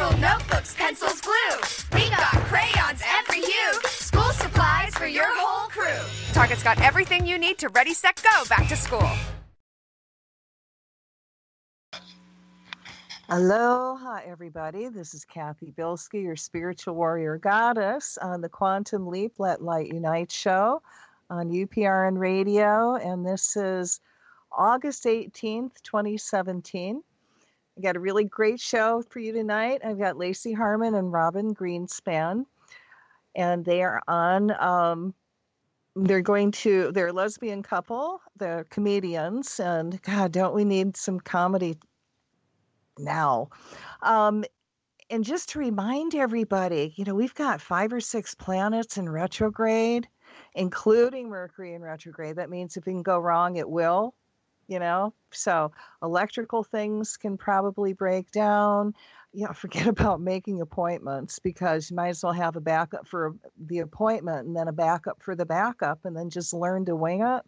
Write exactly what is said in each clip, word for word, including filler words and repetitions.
School notebooks, pencils, glue. We got crayons every hue. School supplies for your whole crew. Target's got everything you need to ready, set, go back to school. Aloha, everybody. This is Kathy Bilski, your spiritual warrior goddess on the Quantum Leap Let Light Unite show on U P R N Radio. And this is August eighteenth, twenty seventeen. I got a really great show for you tonight. I've got Lacey Harmon and Robin Greenspan, and they are on, um, they're going to, they're a lesbian couple, they're comedians, and God, don't we need some comedy now? Um, and just to remind everybody, you know, we've got five or six planets in retrograde, including Mercury in retrograde. That means if it can go wrong, it will, you know. So electrical things can probably break down. You know, forget about making appointments, because you might as well have a backup for the appointment and then a backup for the backup, and then just learn to wing it.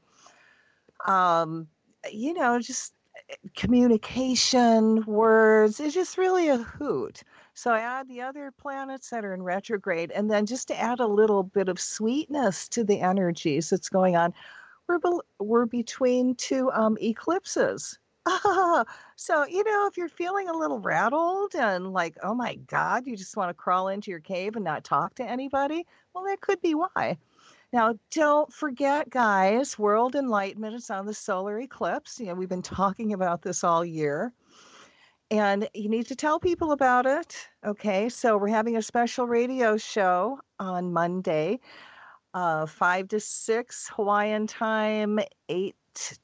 Um, you know, just communication, words, it's just really a hoot. So I add the other planets that are in retrograde, and then just to add a little bit of sweetness to the energies that's going on, we're, be- we're between two um, eclipses. So, you know, if you're feeling a little rattled and like, oh my God, you just want to crawl into your cave and not talk to anybody, well, that could be why. Now, don't forget, guys, World Enlightenment is on the solar eclipse. You know, we've been talking about this all year, and you need to tell people about it. Okay, so we're having a special radio show on Monday, uh, five to six Hawaiian time, eight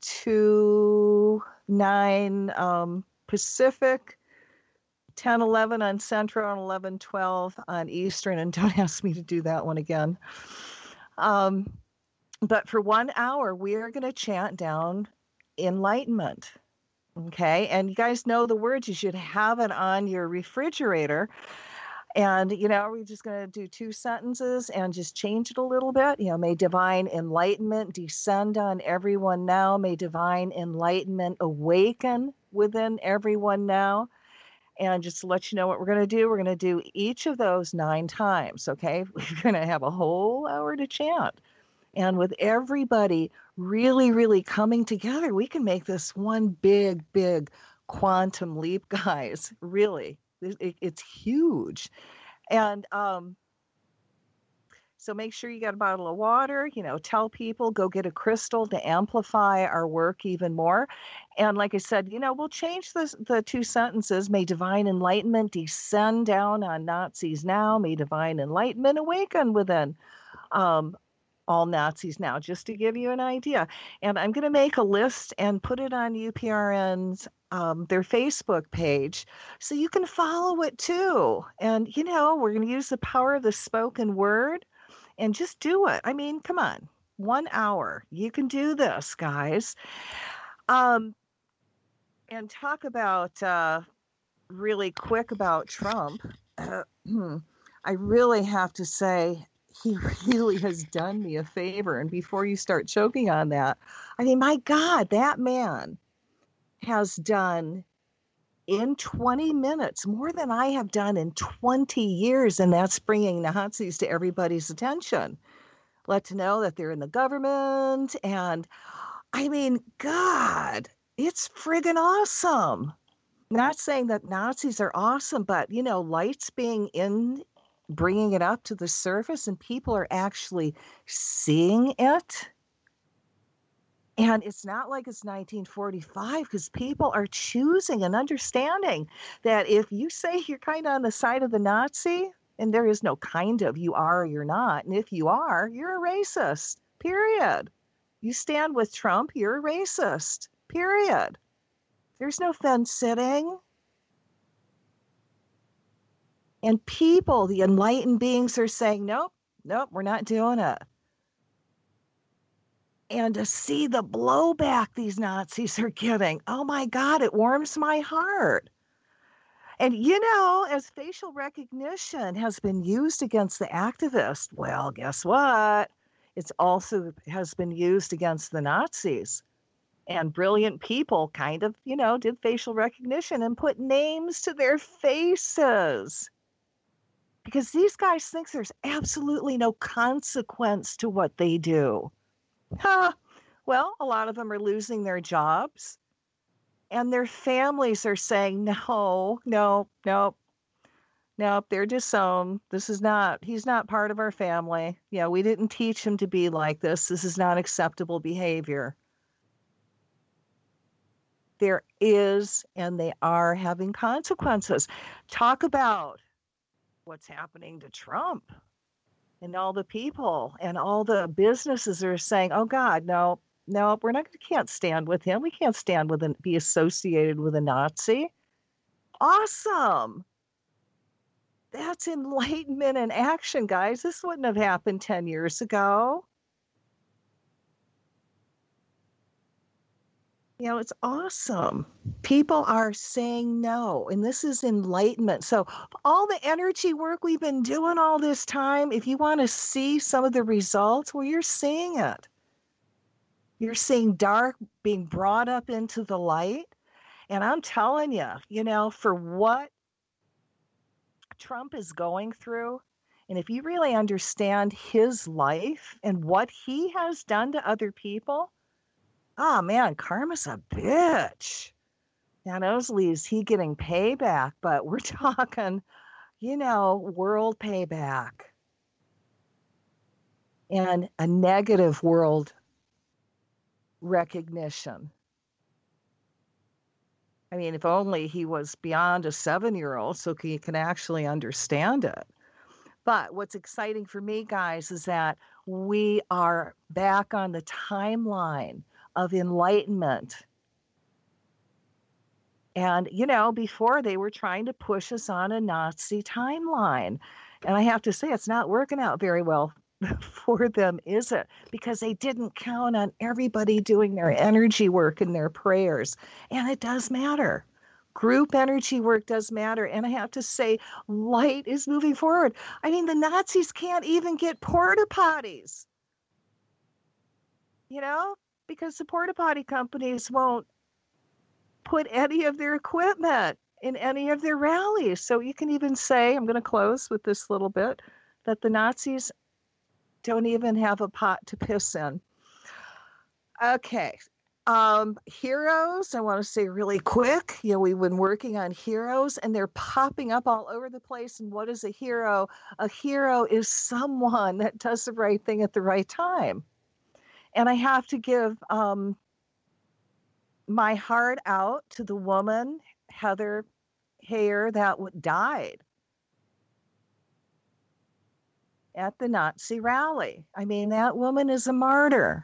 to nine um, Pacific, ten eleven on Central, and eleven twelve on Eastern. And don't ask me to do that one again. Um, but for one hour, we are going to chant down enlightenment. Okay. And you guys know the words. You should have it on your refrigerator. And, you know, we're just going to do two sentences and just change it a little bit. You know, may divine enlightenment descend on everyone now. May divine enlightenment awaken within everyone now. And just to let you know what we're going to do, we're going to do each of those nine times, okay? We're going to have a whole hour to chant. And with everybody really, really coming together, we can make this one big, big quantum leap, guys. Really. It, it's huge. And um, so make sure you got a bottle of water, you know, tell people, go get a crystal to amplify our work even more. And like I said, you know, we'll change the, the two sentences. May divine enlightenment descend down on Nazis now. May divine enlightenment awaken within um, all Nazis now, just to give you an idea. And I'm going to make a list and put it on U P R N's, um, their Facebook page, so you can follow it too. And, you know, we're going to use the power of the spoken word. And just do it. I mean, come on, one hour. You can do this, guys. Um, and talk about uh, really quick about Trump. Uh, I really have to say, he really has done me a favor. And before you start choking on that, I mean, my God, that man has done in twenty minutes more than I have done in twenty years. And that's bringing Nazis to everybody's attention. Let to know that they're in the government. And I mean, God, it's friggin' awesome. Not saying that Nazis are awesome, but, you know, light's being in, bringing it up to the surface, and people are actually seeing it. And it's not like it's nineteen forty-five, because people are choosing and understanding that if you say you're kind of on the side of the Nazi, and there is no kind of, you are or you're not. And if you are, you're a racist, period. You stand with Trump, you're a racist, period. There's no fence sitting. And people, the enlightened beings, are saying, nope, nope, we're not doing it. And to see the blowback these Nazis are getting, oh my God, it warms my heart. And, you know, as facial recognition has been used against the activists, well, guess what? It's also has been used against the Nazis. And brilliant people kind of, you know, did facial recognition and put names to their faces. Because these guys think there's absolutely no consequence to what they do. Huh. Well, a lot of them are losing their jobs. And their families are saying, no, no, no, no, they're disowned. This is not, he's not part of our family. Yeah, we didn't teach him to be like this. This is not acceptable behavior. There is, and they are having consequences. Talk about what's happening to Trump and all the people and all the businesses are saying, oh God, no, no, we're not, can't stand with him. We can't stand with and be associated with a Nazi. Awesome. That's enlightenment in action, guys. This wouldn't have happened ten years ago. You know, it's awesome. People are saying no, and this is enlightenment. So, all the energy work we've been doing all this time, if you want to see some of the results, well, you're seeing it. You're seeing dark being brought up into the light. And I'm telling you, you know, for what Trump is going through, and if you really understand his life and what he has done to other people, oh man, karma's a bitch. Not only is he getting payback, but we're talking, you know, world payback. And a negative world recognition. I mean, if only he was beyond a seven-year-old so he can actually understand it. But what's exciting for me, guys, is that we are back on the timeline of enlightenment. And, you know, before they were trying to push us on a Nazi timeline. And I have to say, it's not working out very well for them, is it? Because they didn't count on everybody doing their energy work and their prayers. And it does matter. Group energy work does matter. And I have to say, light is moving forward. I mean, the Nazis can't even get porta potties. You know? Because the porta potty companies won't put any of their equipment in any of their rallies. So you can even say, I'm going to close with this little bit, that the Nazis don't even have a pot to piss in. Okay. Um, heroes, I want to say really quick, you know, we've been working on heroes and they're popping up all over the place. And what is a hero? A hero is someone that does the right thing at the right time. And I have to give um, my heart out to the woman, Heather Heyer, that w- died at the Nazi rally. I mean, that woman is a martyr.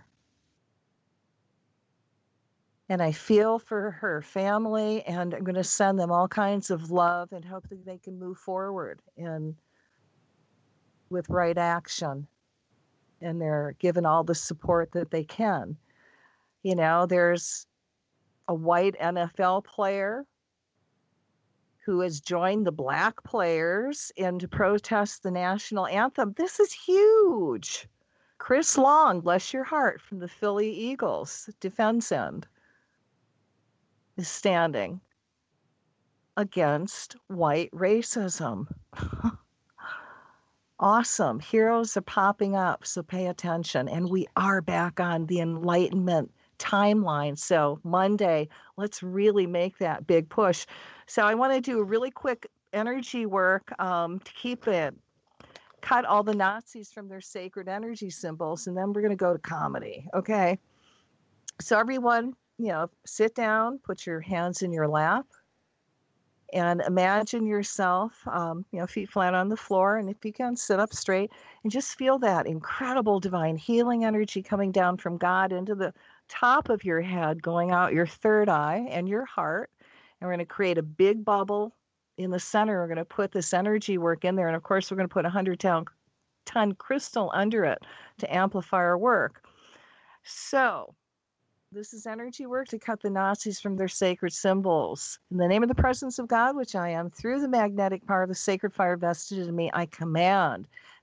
And I feel for her family, and I'm going to send them all kinds of love and hope that they can move forward in with right action. And they're given all the support that they can. You know, there's a white N F L player who has joined the black players in to protest the national anthem. This is huge. Chris Long, bless your heart, from the Philly Eagles defense end, is standing against white racism. Awesome. Heroes are popping up, so pay attention. And we are back on the Enlightenment timeline. So Monday, let's really make that big push. So I want to do a really quick energy work um, to keep it, cut all the Nazis from their sacred energy symbols, and then we're going to go to comedy. Okay. So everyone, you know, sit down, put your hands in your lap, and imagine yourself, um, you know, feet flat on the floor. And if you can, sit up straight and just feel that incredible divine healing energy coming down from God into the top of your head, going out your third eye and your heart. And we're going to create a big bubble in the center. We're going to put this energy work in there. And of course, we're going to put a hundred ton, ton crystal under it to amplify our work. So this is energy work to cut the Nazis from their sacred symbols. In the name of the presence of God, which I am, through the magnetic power of the sacred fire vested in me, I command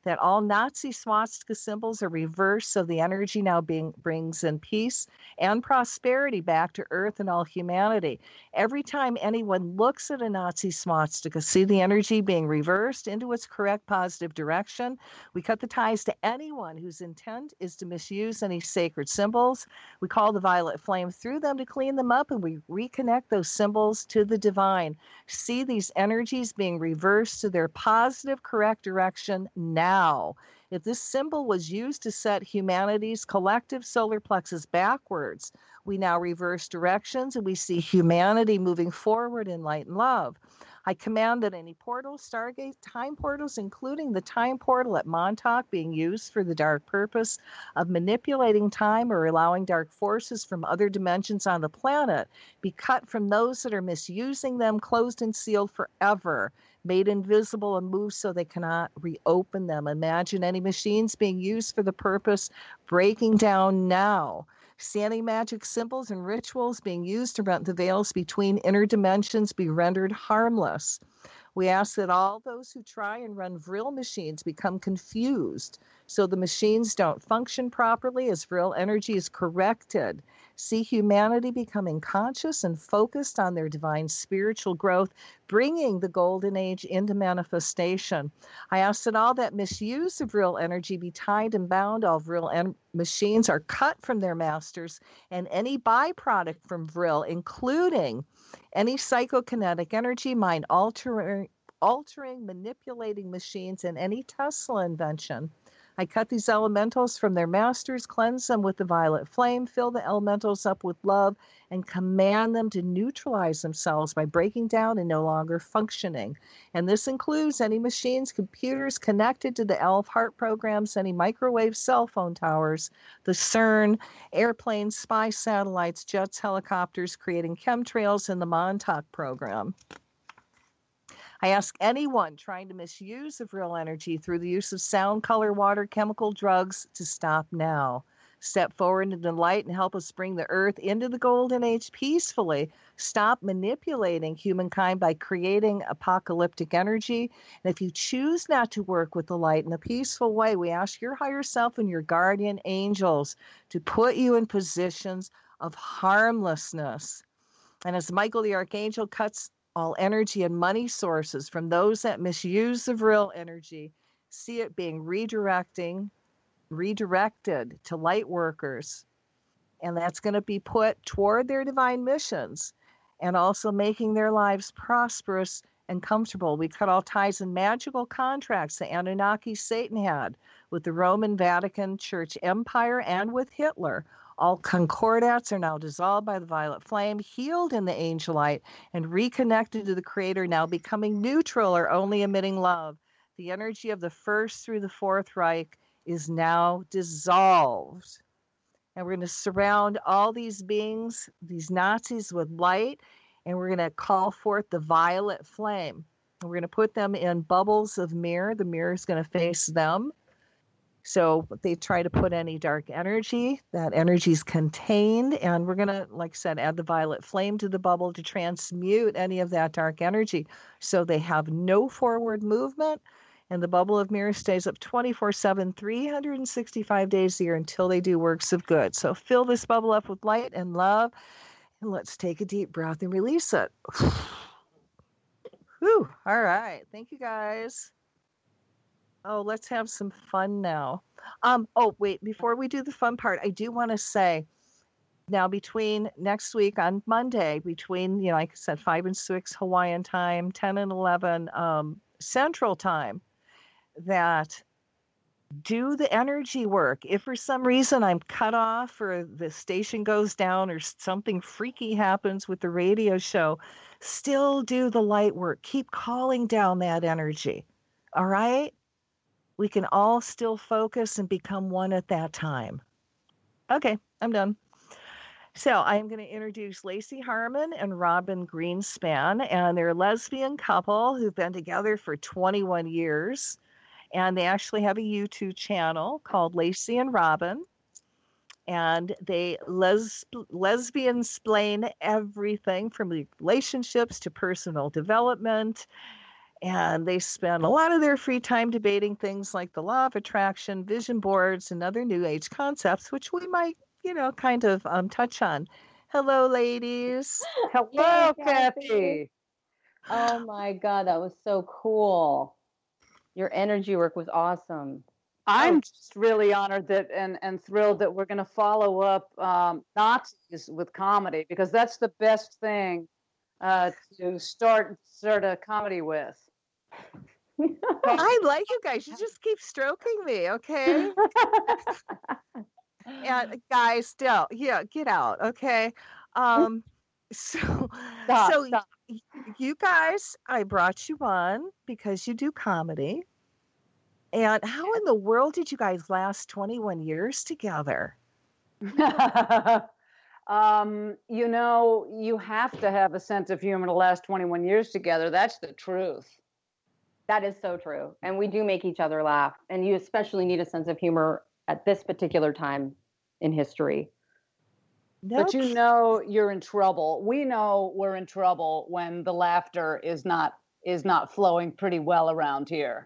that all Nazi swastika symbols are reversed, so the energy now being, brings in peace and prosperity back to Earth and all humanity. Every time anyone looks at a Nazi swastika, see the energy being reversed into its correct positive direction. We cut the ties to anyone whose intent is to misuse any sacred symbols. We call the violet flame through them to clean them up, and we reconnect those symbols to the divine. See these energies being reversed to their positive, correct direction now. If this symbol was used to set humanity's collective solar plexus backwards, we now reverse directions and we see humanity moving forward in light and love. I command that any portals, stargate, time portals, including the time portal at Montauk being used for the dark purpose of manipulating time or allowing dark forces from other dimensions on the planet, be cut from those that are misusing them, closed and sealed forever, made invisible and moved so they cannot reopen them. Imagine any machines being used for the purpose breaking down now. See any magic symbols and rituals being used to rent the veils between inner dimensions be rendered harmless. We ask that all those who try and run Vril machines become confused so the machines don't function properly as Vril energy is corrected. See humanity becoming conscious and focused on their divine spiritual growth, bringing the golden age into manifestation. I ask that all that misuse of Vril energy be tied and bound. All Vril en- machines are cut from their masters, and any byproduct from Vril, including any psychokinetic energy, mind altering, altering, manipulating machines, and any Tesla invention. I cut these elementals from their masters, cleanse them with the violet flame, fill the elementals up with love, and command them to neutralize themselves by breaking down and no longer functioning. And this includes any machines, computers connected to the Elf Heart programs, any microwave cell phone towers, the CERN, airplanes, spy satellites, jets, helicopters, creating chemtrails in the Montauk program. I ask anyone trying to misuse of Vril energy through the use of sound, color, water, chemical, drugs to stop now. Step forward into the light and help us bring the earth into the golden age peacefully. Stop manipulating humankind by creating apocalyptic energy. And if you choose not to work with the light in a peaceful way, we ask your higher self and your guardian angels to put you in positions of harmlessness. And as Michael the Archangel cuts all energy and money sources from those that misuse the Vril energy, see it being redirecting, redirected to light workers. And that's going to be put toward their divine missions and also making their lives prosperous and comfortable. We cut all ties and magical contracts the Anunnaki Satan had with the Roman Vatican Church Empire and with Hitler. All concordats are now dissolved by the violet flame, healed in the angel light, and reconnected to the Creator, now becoming neutral or only emitting love. The energy of the first through the fourth Reich is now dissolved. And we're going to surround all these beings, these Nazis, with light, and we're going to call forth the violet flame. And we're going to put them in bubbles of mirror. The mirror is going to face them. So they try to put any dark energy, that energy is contained, and we're going to, like I said, add the violet flame to the bubble to transmute any of that dark energy. So they have no forward movement, and the bubble of mirror stays up twenty-four seven, three hundred sixty-five days a year until they do works of good. So fill this bubble up with light and love, and let's take a deep breath and release it. Whew. All right. Thank you, guys. Oh, let's have some fun now. Um, oh, wait, before we do the fun part, I do want to say now between next week on Monday, between, you know, like I said, five and six Hawaiian time, ten and eleven um, Central time, that do the energy work. If for some reason I'm cut off or the station goes down or something freaky happens with the radio show, still do the light work. Keep calling down that energy. All right? We can all still focus and become one at that time. Okay, I'm done. So I'm going to introduce Lacey Harmon and Robin Greenspan, and they're a lesbian couple who've been together for twenty-one years, and they actually have a YouTube channel called Lacey and Robin, and they les- lesbian-splain everything from relationships to personal development. And they spend a lot of their free time debating things like the law of attraction, vision boards, and other new age concepts, which we might, you know, kind of um, touch on. Hello, ladies. Hello, Hey, Kathy. Kathy. Oh my God, that was so cool. Your energy work was awesome. I'm Oh. just really honored that and, and thrilled that we're going to follow up um, Nazis with comedy, because that's the best thing uh, to start start a comedy with. I like you guys. You just keep stroking me, okay? And guys, still, yeah, get out, okay? Um, so, Stop, so stop. y- you guys, I brought you on because you do comedy. And how in the world did you guys last twenty-one years together? um, you know, you have to have a sense of humor to last twenty-one years together. That's the truth. That is so true. And we do make each other laugh. And you especially need a sense of humor at this particular time in history. No, But you ki- know you're in trouble. We know we're in trouble when the laughter is not is not flowing pretty well around here.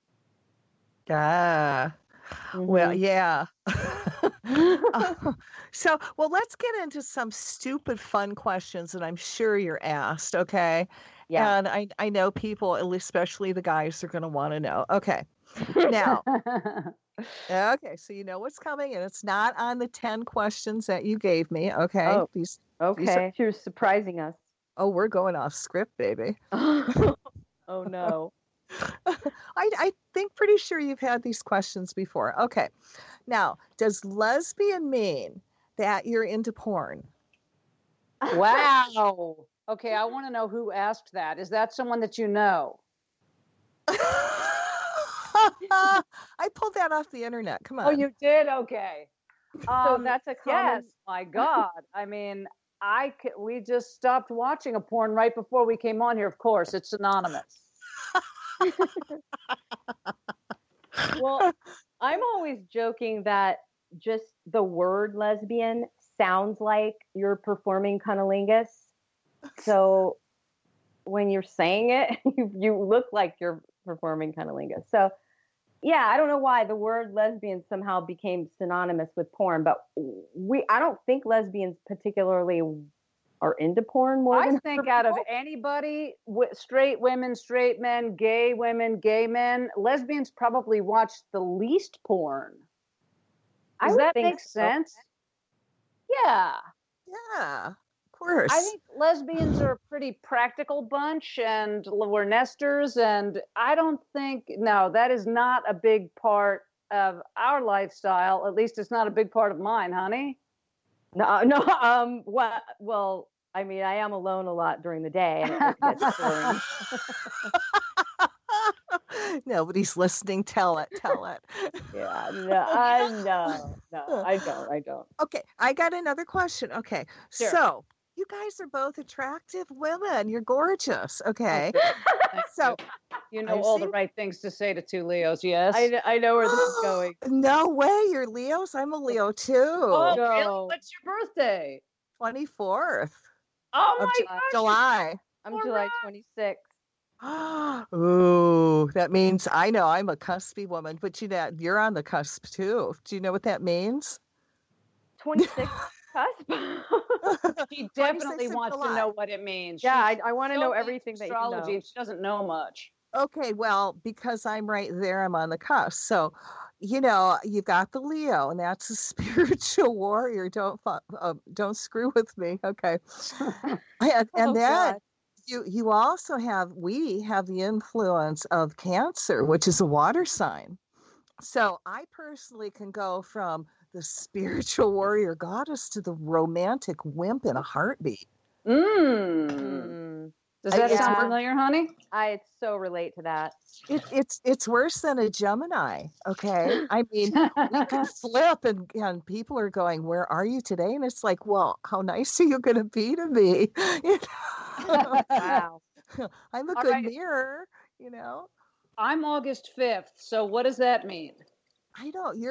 Ah, well, Mhm. yeah. Uh, so, well, let's get into some stupid fun questions that I'm sure you're asked, okay? Yeah. And I, I know people, at least especially the guys, are going to want to know. Okay. Now, okay, so you know what's coming, and it's not on the ten questions that you gave me, okay? Oh, These, Okay. You're surprising us. oh, we're going off script, baby. Oh no. I, I think pretty sure you've had these questions before. Okay. Now, does lesbian mean that you're into porn? Wow. Okay, I want to know who asked that. Is that someone that you know? I pulled that off the internet. Come on. Oh, you did? Okay. So Um, that's a common. yes. My God. I mean, I c- we just stopped watching a porn right before we came on here. Of course, it's synonymous. Well, I'm always joking that just the word lesbian sounds like you're performing cunnilingus. So when you're saying it, you, you look like you're performing cunnilingus. So yeah, I don't know why the word lesbian somehow became synonymous with porn, but we I don't think lesbians particularly are into porn more I than think other out of people. anybody, w- straight women, straight men, gay women, gay men, lesbians probably watch the least porn. I Does would that think make so. sense? Yeah. Yeah, of course. I think lesbians are a pretty practical bunch and l- we're nesters. And I don't think, no, that is not a big part of our lifestyle. At least it's not a big part of mine, honey. No, no. Um. Well, well. I mean, I am alone a lot during the day, and it gets boring. Nobody's listening. Tell it. Tell it. Yeah. No. I no. No. I don't. I don't. Okay, I got another question. Okay, Sure. so you guys are both attractive women. You're gorgeous. Okay, Thank so You know I've all the seen- right things to say to two Leos, yes? I, kn- I know where this is going. No way, you're Leos. I'm a Leo too. Oh, No. really? What's your birthday? twenty-fourth Oh of my Ju- gosh. July. I'm All July right. twenty-sixth. Ooh, that means I know I'm a cuspy woman, but you know you're on the cusp too. Do you know what that means? twenty-sixth cusp. She definitely twenty-sixth of wants to July. know what it means. Yeah, She's I, I want to so know into everything that you astrology. know. and She doesn't know much. Okay, well, because I'm right there, I'm on the cusp. So, you know, you got the Leo, and that's a spiritual warrior. Don't fu- uh, don't screw with me, okay? And, and Oh, then God. you you also have we have the influence of Cancer, which is a water sign. So I personally can go from the spiritual warrior goddess to the romantic wimp in a heartbeat. Mm. Mm, Does that Yeah. sound familiar, honey? I so relate to that. It, it's it's worse than a Gemini. Okay, I mean we can flip, and and people are going, "Where are you today?" And it's like, well, how nice are you going to be to me? You know? Wow. I'm a All good right. mirror. You know, I'm August fifth. So what does that mean? I don't. You're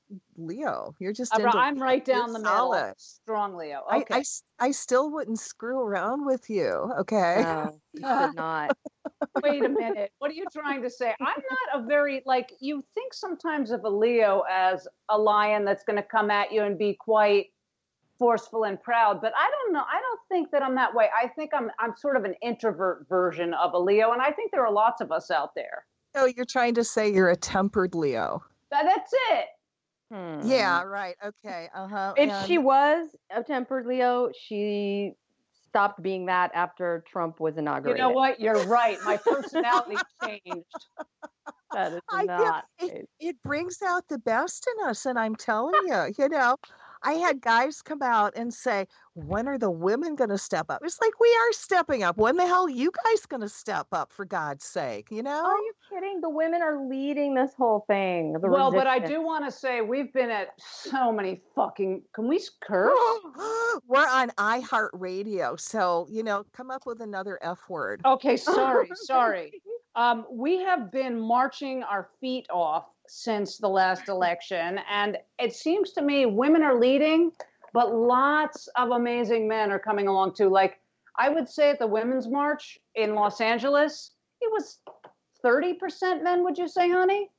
Leo. You're just I'm, into I'm right you're down the middle. solid. Strong Leo. I, Okay. I, s- I still wouldn't screw around with you. Okay. No, you should not. Wait a minute. What are you trying to say? I'm not a very, like, you think sometimes of a Leo as a lion that's going to come at you and be quite forceful and proud, but I don't know. I don't think that I'm that way. I think I'm I'm sort of an introvert version of a Leo, and I think there are lots of us out there. Oh, you're trying to say you're a tempered Leo. That, that's it. Hmm. Yeah, right. Okay. Uh-huh. If And- she was a tempered Leo, she stopped being that after Trump was You inaugurated. know what? You're right. My personality changed. That is I feel not. it, it brings out the best in us, and I'm telling you, you know, I had guys come out and say, "When are the women going to step up?" It's like we are stepping up. When the hell are you guys going to step up? For God's sake, you know? Are you kidding? The women are leading this whole thing. The Well, but I resistance. do want to say we've been at so many fucking. Can we curse? We're on iHeartRadio, so you know, come up with another F word. Okay, sorry, sorry. Um, we have been marching our feet off since the last election, and it seems to me women are leading, but lots of amazing men are coming along too. Like I would say at the Women's March in Los Angeles, it was thirty percent men, would you say, honey?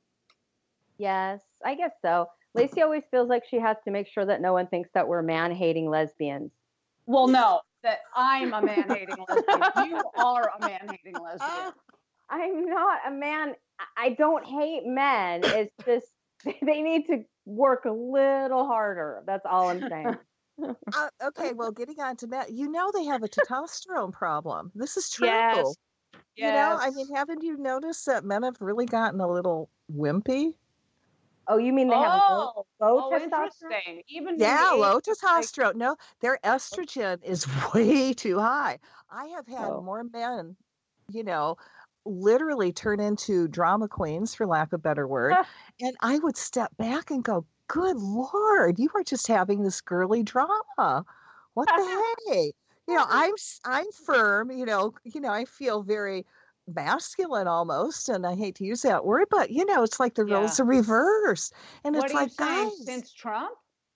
Yes, I guess so. Lacey always feels like she has to make sure that no one thinks that we're man-hating lesbians. Well, no, that I'm a man-hating lesbian. You are a man-hating lesbian. I'm not a man. I- I don't hate men. It's just they need to work a little harder. That's all I'm saying. Uh, okay, well, getting on to that, you know, they have a testosterone problem. This is true. Yes. You know, I Yes. mean, haven't you noticed that men have really gotten a little wimpy? Oh, you mean they have low, Oh, low oh, testosterone? interesting. Even in Yeah, the low age of, like, testosterone. No, their estrogen is way too high. I have had Oh. more men, you know, literally turn into drama queens, for lack of a better word. And I would step back and go, good Lord, you are just having this girly drama. What the hey? You know, I'm s- I'm firm, you know, you know, I feel very masculine almost, and I hate to use that word, but you know, it's like the roles Yeah. are reversed. And what it's are you like, saying? guys, Since Trump?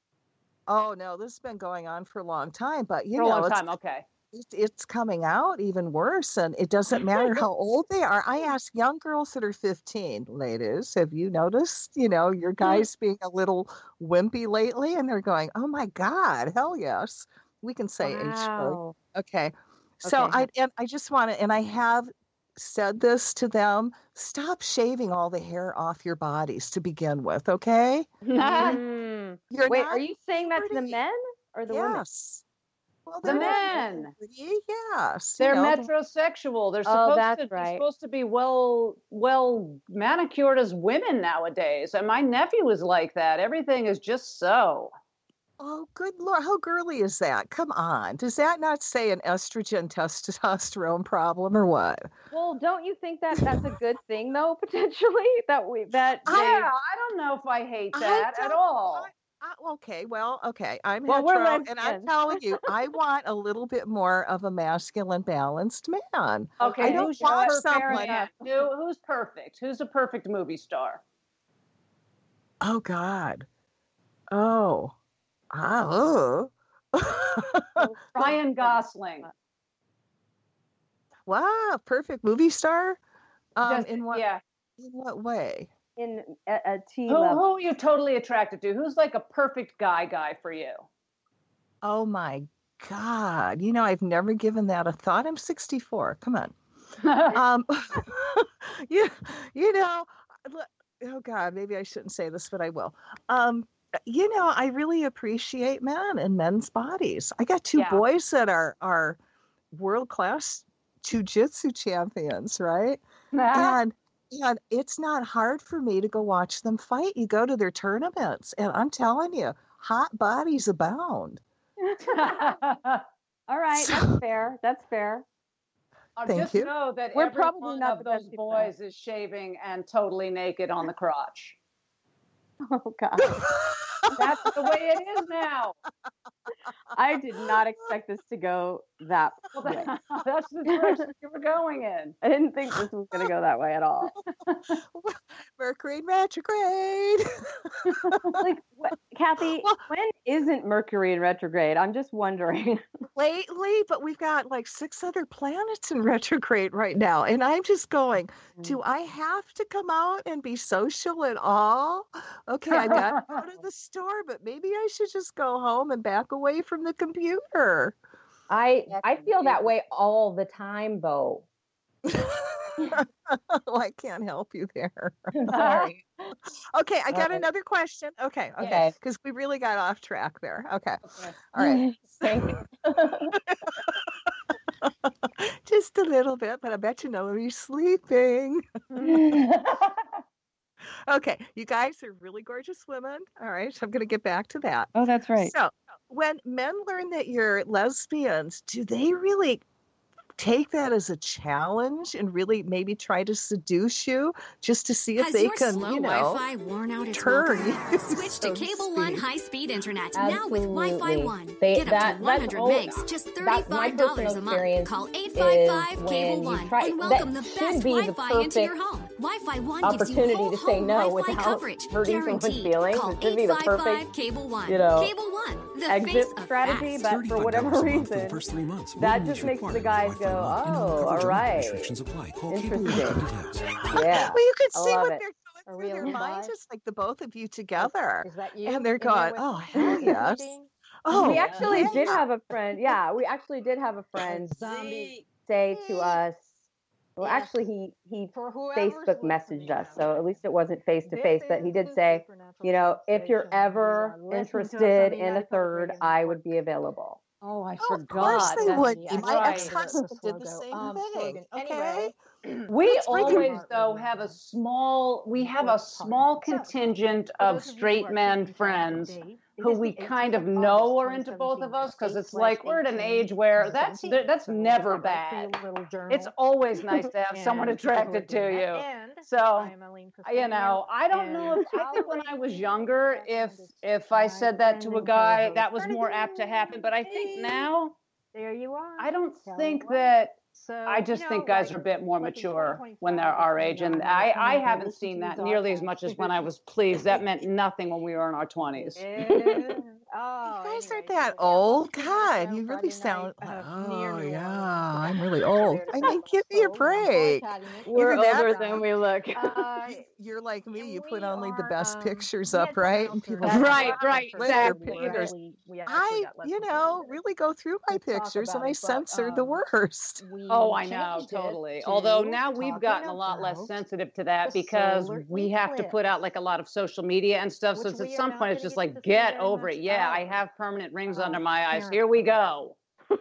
oh no, this has been going on for a long time, but you For a know, long it's time. Okay. it's it's coming out even worse, and it doesn't matter how old they are. I ask young girls that are fifteen, ladies, have you noticed, you know, your guys being a little wimpy lately? And they're going, oh my God, hell yes. We can say age. Wow. Okay. So Okay. I and I just want to, and I have said this to them, stop shaving all the hair off your bodies to begin with, okay? Mm. You're Wait, not are you saying that to the pretty. men or the women? Yes. Well, The they're not men. pretty, yes. you They're know, they- metrosexual. They're Oh, supposed that's to they're right. supposed to be well well manicured as women nowadays. And my nephew is like that. Everything is just so. Oh, good Lord. How girly is that? Come on. Does that not say an estrogen testosterone problem or what? Well, don't you think that that's a good thing though, potentially? That we that I- they Yeah, I don't know if I hate I that at don't- all. I, okay, well, okay. I'm Well, we're hetero, and I'm lesbians. telling you, I want a little bit more of a masculine, balanced man. Okay, I don't who's your want perfect someone- man? Who, who's perfect? Who's a perfect movie star? Oh, God. Oh. Oh. Ryan Gosling. Wow, perfect movie star? Um, Just- in what yeah. in what way? in a, a T Who, level. who are you totally attracted to? Who's like a perfect guy guy for you? Oh my God. You know, I've never given that a thought. I'm sixty-four. Come on. Um, you, you know, look- oh God, maybe I shouldn't say this, but I will. Um, you know, I really appreciate men and men's bodies. I got two Yeah. boys that are are world class jujitsu champions, right? And and it's not hard for me to go watch them fight. You go to their tournaments, and I'm telling you, hot bodies abound. All right, that's fair. That's fair. Uh, Thank just you. know that We're every probably one not of the those best people. boys is shaving and totally naked on the crotch. Oh God. That's the way it is now. I did not expect this to go that Well, way. that, that's the direction you were going in. I didn't think this was going to go that way at all. Mercury in retrograde. Like, what, Kathy, Well- when isn't Mercury in retrograde? I'm just wondering. Lately, but we've got like six other planets in retrograde right now. And I'm just going, do I have to come out and be social at all? Okay, I got to go to the store, but maybe I should just go home and back away from the computer. I I feel that way all the time, Bo. Oh, I can't help you there. Sorry. Okay, I got Okay. another question. Okay, okay, Okay. because we really got off track there. Okay, Okay. all right. Thank you. Just a little bit, but I bet you know you're sleeping. Okay, you guys are really gorgeous women. All right, so I'm going to get back to that. Oh, that's right. So, when men learn that you're lesbians, do they really take that as a challenge and really maybe try to seduce you just to see if Has they your can, slow you know, Wi-Fi worn out its turn welcome? you, Switch so to to Cable One speak. high-speed internet now with Wi-Fi Absolutely. One. They- Get up that- to one that's hundred all- megs, just that's my thirty-five dollars personal a month. experience Call eight five five is Cable when you One try- and welcome that the should best be the Wi-Fi into your perfect home. Wi-Fi One gives you opportunity whole to say home no Wi-Fi without coverage, hurting someone's guaranteed. feelings. Call It should be the eight five five perfect, Cable One. you know, Cable One, the exit face of strategy, fast. but for whatever reason, that just makes the guys go, oh, all right. Interesting. Yeah. Well, you could I see love what it. they're Are going we through a their little minds. bi? It's like the both of you together. Is that you? And they're in there going, with- oh, hell yes. sleeping? Oh, we actually yeah. did have a friend. Yeah, we actually did have a friend Zombie. say to us. Well, Yes. actually, he he For whoever's Facebook messaged listening us, now. so at least it wasn't face to This face. But he is did the say, Supernatural you know, if you're Sensation. You ever are listening to us on interested the in a United Public third, Radio I Network. would be available. Oh, I Oh, of course forgot. they That's would be. Yes, My right. ex-husband This did the logo. same Um, thing. slogan. Okay. Anyway, We Let's bring him- always, though, have a small, we have a small contingent of straight men friends who we kind of know are into both of us because it's like we're at an age where that's that's never bad. It's always nice to have someone attracted to you. So, you know, I don't know if I think when I was younger, if if I said that to a guy, that was more apt to happen. But I think now, there you are. I don't Tell think you what. that. So, I just you think know, guys like- are a bit more like in mature twenty when they're twenty-five, our age, and you know, I, I someone who haven't listens seen to that these nearly as podcasts. much as when I was pleased. That meant nothing when we were in our twenties. Yeah. Oh, You guys anyway, aren't that so, yeah, old. we'll see you God, down you really Friday sound. night, uh, near Oh, New yeah, Orleans. I'm really old. There to I mean, go. give me a So, break. boycotting it. We're Either that older or- than we look. Uh, You- You're like me. and You put we only the are, best um, pictures we had up, right? someone And else people who- Right, right, With their exactly. pictures. We- we actually I, got less you than know, thirty minutes really go through my to talk pictures and about I it, but, censor the um, worst. we Oh, I know, changed it totally. to Although now we've talking gotten a lot less about sensitive to that the because solar we have to put out like a lot of social media and stuff. So which it's at we are some not point, it's gonna just get like, to see get very over much it. Yeah, I of, have permanent rings under um, my eyes. parent Here we content. go.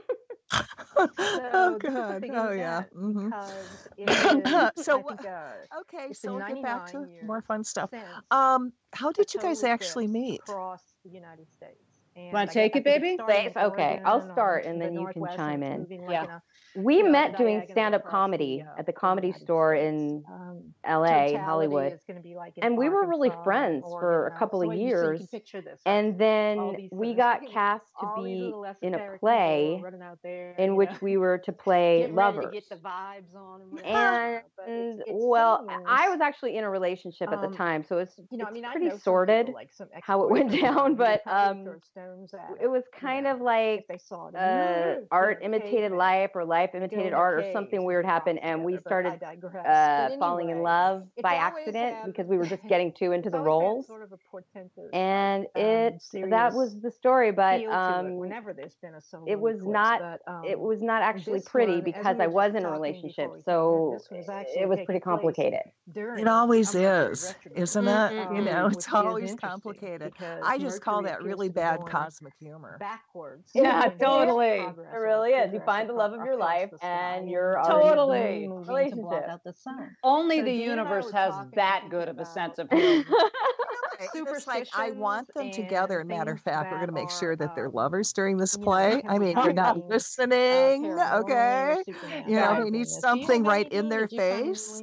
Oh, So this is the God. beginning Oh, of yeah. that Mhm. because it is, So I what- think, uh, Okay, it's so been we'll get back to ninety-nine more fun stuff. since Um, how a did you guys total actually eclipse meet? across the United States. And Wanna I guess- take I it, think baby? started Thanks. in Okay, I'll Oregon start on and the then you can Northwest, chime and in. moving, like, Yeah. in a, We you know, met doing diagonal stand-up across comedy the, uh, at the the Comedy United Store States. in Um, L A, totality Hollywood. is gonna be like in And we were really Arkansas, friends for Oregon, a couple so of you- so you can years. picture this, right? And All then these, we uh, got cast to all these be little in a esoteric people play running out there, in you which know, we were to play getting ready to lovers. get the vibes on and whatever, And but it's, it well, I seems, was actually in a relationship at the um, time, so it's, you know, I it's mean, I pretty know some sorted people, like some how it went ex-boyfriends down, who would but probably um, throw stones at it was kind know, of like if they saw it. uh, You art know, imitated cavemen life or life doing imitated their art or caves something and weird talk happened, and we together, but I started digress. uh, But falling in anyway, love it's by always accident had- because we were just getting too into it's the always had roles. sort of a portentous, And um, it that serious was the story, but feel to it um, whenever there's been a solar it was eclipse, not but, um, it was not actually this pretty one, as because we I were was just in a talking relationship, before we came so in, this was actually it was taking pretty place complicated. during It always a Mercury is, retrograde, isn't it? um, You know, which it's is always interesting complicated. because I just call Mercury that appears really to be bad going cosmic humor. backwards. Yeah, in the totally. progress It of really is. You progress find the love acro- of your across life the sky, and and you're you already see the Totally. moon moving to block relationship. out the sun. Only So the Dean and I universe were has talking that and good of thinking a sense of about, humor. Right, and it's like I want them superstitions together. and And matter of things fact, we're that going to make are, sure that they're um, lovers during this you know, play. can I be mean, they're not anything, uh, listening. paranormal or Okay, supernatural you know, or they need goodness. Do you something have right in anything their that you find face. really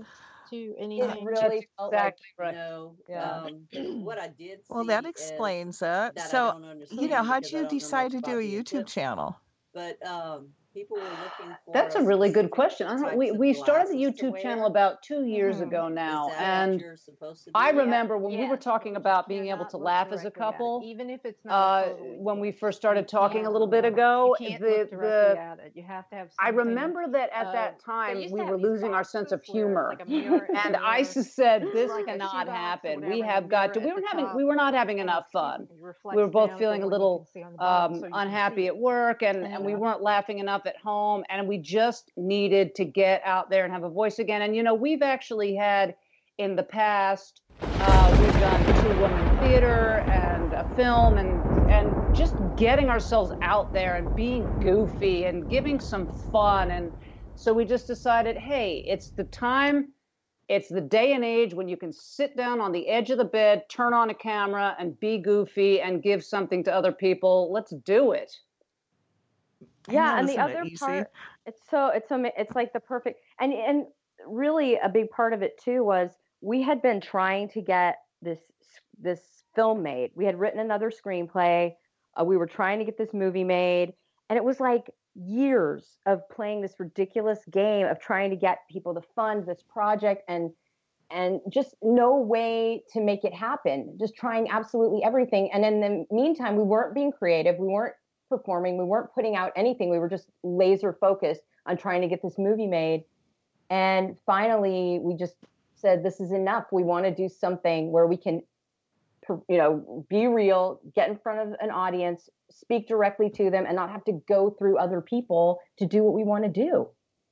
to It anything. really felt like Exactly right. No. Yeah. Um, what I did Well, see that is explains it. that I So, don't you understand know, how'd because I you don't know decide much to do about a the YouTube Egyptian. channel? But um, people were looking for That's a really good specific question. I don't, types we of we started the glasses to YouTube channel wear. about two years Mhm. ago Is now, that what and you're supposed to I do? remember when we were Yes, talking but you about being able cannot to look laugh as a directly at it, couple. even if it's not Uh, totally when we hidden. first You started talking a can't little bit look. ago, You can't the look directly the at it. You have to have I something. remember that at Uh, that they time used we to were have these losing our sense of boxes where humor. like a mirror in the And mirror. Isis said, "This Like a cannot shoebox or happen. whatever, We and a have got to." mirror We at the weren't having. top, We were not having uh, enough excuse fun. me, We reflects were both down to feeling a where you can little see on the bottom, um, so you can unhappy see. at work, and and we Yeah. weren't laughing enough at home, and we just needed to get out there and have a voice again. And you know, we've actually had in the past. Uh, we've done two-woman theater and a film, and and just getting ourselves out there and being goofy and giving some fun. And so we just decided, hey, it's the time, it's the day and age when you can sit down on the edge of the bed, turn on a camera, and be goofy and give something to other people. Let's do it. I Yeah, know, and the isn't it other easy? part, it's so it's so it's like the perfect and and really a big part of it too was we had been trying to get this this film made. We had written another screenplay. Uh, we were trying to get this movie made, and it was like years of playing this ridiculous game of trying to get people to fund this project and and just no way to make it happen. Just trying absolutely everything, and in the meantime, we weren't being creative. We weren't performing. We weren't putting out anything. We were just laser focused on trying to get this movie made. And finally, we just said, this is enough. We want to do something where we can, you know, be real, get in front of an audience, speak directly to them, and not have to go through other people to do what we want to do.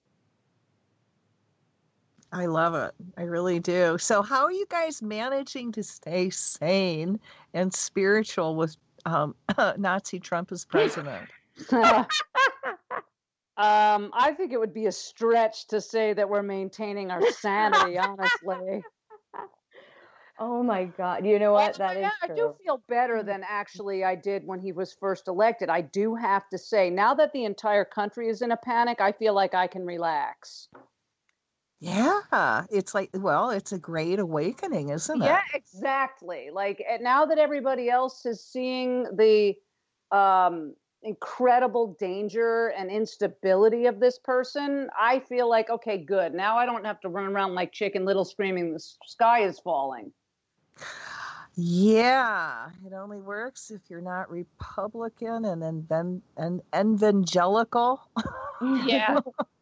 I love it. I really do. So, how are you guys managing to stay sane and spiritual with um, Nazi Trump as president? Um, I think it would be a stretch to say that we're maintaining our sanity, honestly. Oh my God. You know what? Well, That yeah, is I true. do feel better than actually I did when he was first elected. I do have to say, now that the entire country is in a panic, I feel like I can relax. Yeah, it's like, well, it's a great awakening, isn't it? Yeah, exactly. Like eh, now that everybody else is seeing the um, incredible danger and instability of this person, I feel like, okay, good. Now I don't have to run around like Chicken Little screaming, the sky is falling. Yeah, it only works if you're not Republican and then then and evangelical. Yeah.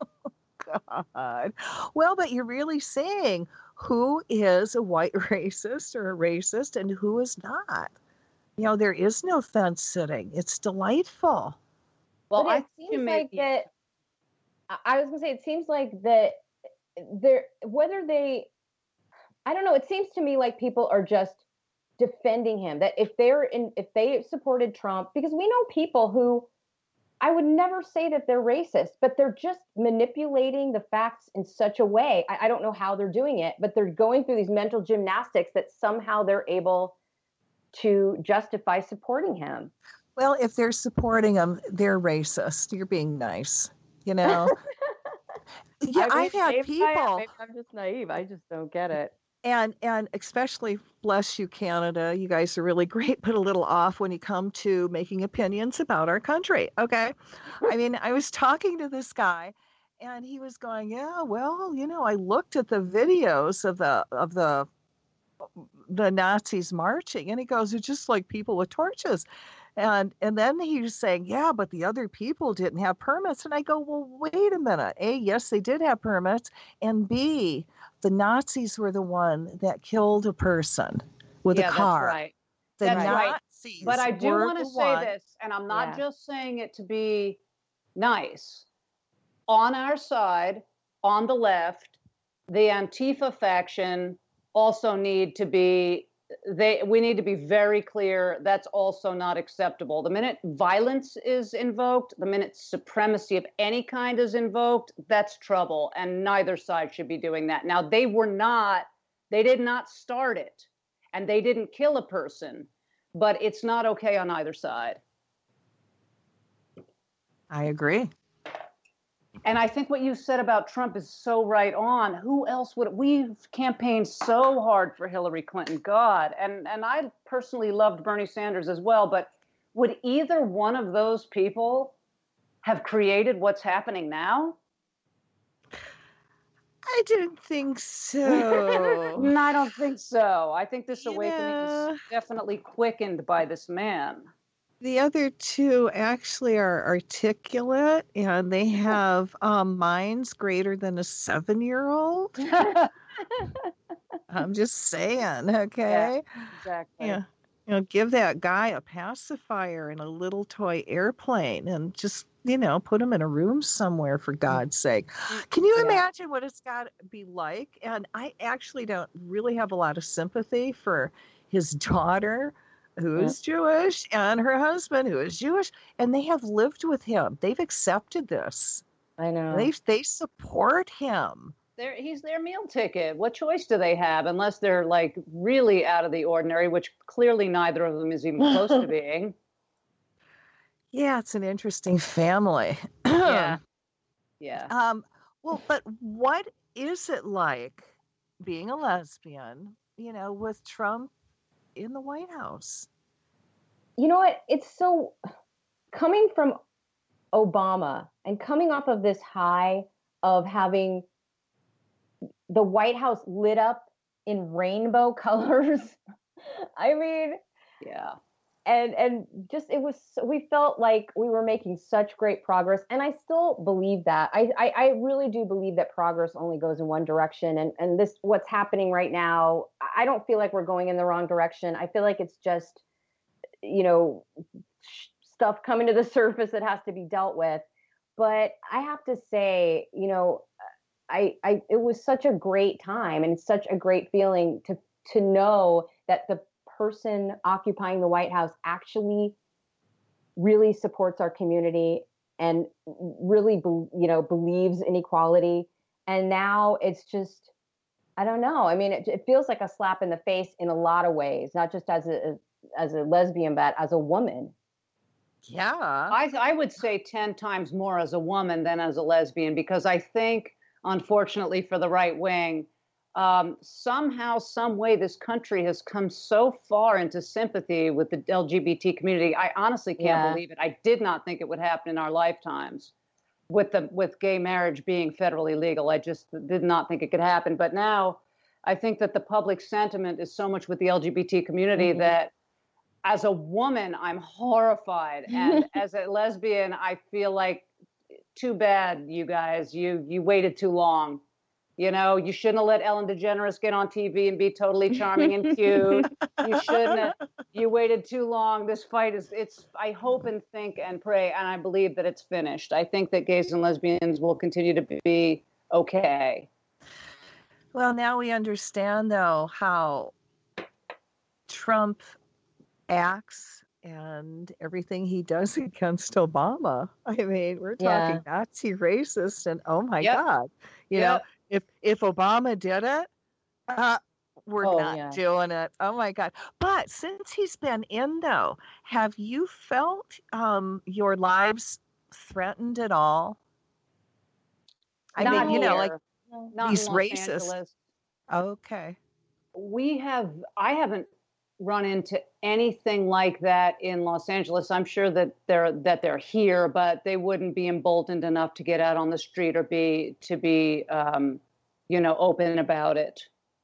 God. Well, but you're really saying who is a white racist or a racist and who is not. You know, there is no fence sitting. It's delightful. Well, But I it think seems you like may- that. I I was gonna say it seems like that. There, whether they, I don't know. It seems to me like people are just defending him. That if they're in, if they supported Trump, because we know people who, I would never say that they're racist, but they're just manipulating the facts in such a way. I, I don't know how they're doing it, but they're going through these mental gymnastics that somehow they're able to justify supporting him. Well, if they're supporting him, they're racist. You're being nice, you know. Yeah, I mean, I've had maybe I am. people, Maybe I'm just naive. I just don't get it. and and especially bless you, Canada. You guys are really great, but a little off when you come to making opinions about our country. Okay, I mean, I was talking to this guy, and he was going, "Yeah, well, you know, I looked at the videos of the of the the Nazis marching," and he goes, "It's just like people with torches." And and then he was saying, "Yeah, but the other people didn't have permits." And I go, "Well, wait a minute. A, yes, they did have permits. And B, the Nazis were the one that killed a person with yeah, a car. That's right. The That's right. Nazis But I do were want to the say one- this, and I'm not Yeah. just saying it to be nice. On our side, on the left, the Antifa faction also need to be they we need to be very clear that's also not acceptable. The minute violence is invoked, the minute supremacy of any kind is invoked, that's trouble, and neither side should be doing that. Now, they were not they did not start it, and they didn't kill a person, but it's not okay on either side. I agree. And I think what you said about Trump is so right on. Who else would we've campaigned so hard for Hillary Clinton? God, and and I personally loved Bernie Sanders as well. But would either one of those people have created what's happening now? I didn't think so. No, I don't think so. I think this You awakening know- is definitely quickened by this man. The other two actually are articulate and they have um, minds greater than a seven-year-old. I'm just saying, okay? Exactly. Yeah. You know, give that guy a pacifier and a little toy airplane and just, you know, put him in a room somewhere for God's sake. Can you Yeah. imagine what it's got to be like? And I actually don't really have a lot of sympathy for his daughter, who is Jewish, and her husband, who is Jewish, and they have lived with him. They've accepted this. I know. They they support him. They're, he's their meal ticket. What choice do they have unless they're like really out of the ordinary, which clearly neither of them is even close to being. Yeah, it's an interesting family. Yeah. Yeah. Um, well, but what is it like being a lesbian, you know, with Trump in the White House? You know what? It's so coming from Obama and coming off of this high of having the White House lit up in rainbow colors. I mean, Yeah. and and just it was we felt like we were making such great progress, and I still believe that. I I, I really do believe that progress only goes in one direction, and and this what's happening right now. I don't feel like we're going in the wrong direction. I feel like it's just, you know, stuff coming to the surface that has to be dealt with. But I have to say, you know, I, I it was such a great time and such a great feeling to to know that the person occupying the White House actually really supports our community and really be, you know believes in equality. And now it's just, I don't know. I mean, it, it feels like a slap in the face in a lot of ways, not just as a as a lesbian, but as a woman. Yeah. I, I would say ten times more as a woman than as a lesbian, because I think, unfortunately for the right wing, um, somehow, some way, this country has come so far into sympathy with the L G B T community. I honestly can't Yeah. believe it. I did not think it would happen in our lifetimes with the with gay marriage being federally legal. I just did not think it could happen. But now I think that the public sentiment is so much with the L G B T community Mhm. that as a woman, I'm horrified. And as a lesbian, I feel like, too bad, you guys. You you waited too long. You know, you shouldn't have let Ellen DeGeneres get on T V and be totally charming and cute. You shouldn't have. You waited too long. This fight is, it's, I hope and think and pray, and I believe that it's finished. I think that gays and lesbians will continue to be okay. Well, now we understand, though, how Trump acts and everything he does against Obama. I mean, we're talking Yeah. Nazi racist, and oh my Yep. God, you Yep. know, if if Obama did it, uh, we're Oh, not yeah. doing it. Oh my God! But since he's been in, though, have you felt um, your lives threatened at all? I Not mean, you know, like here. No. Not he's in Los racist. Angeles. Okay. We have, I haven't run into anything like that in Los Angeles. I'm sure that they're that they're here, but they wouldn't be emboldened enough to get out on the street or be to be, um, you know, open about it.